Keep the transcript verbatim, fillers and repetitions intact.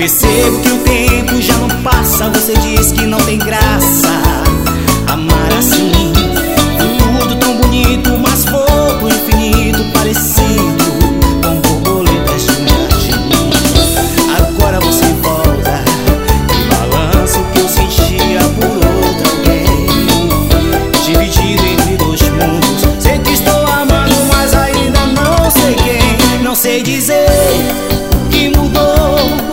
Percebo que o tempo já não passa. Você diz que não tem graça amar assim. Tudo tão bonito, mas vou pro infinito, parecido com borboletas de um jardim. Agora você volta e balança o que eu sentia por outra alguém. Dividido entre dois mundos, sei que estou amando, mas ainda não sei quem. Não sei dizer o que mudou.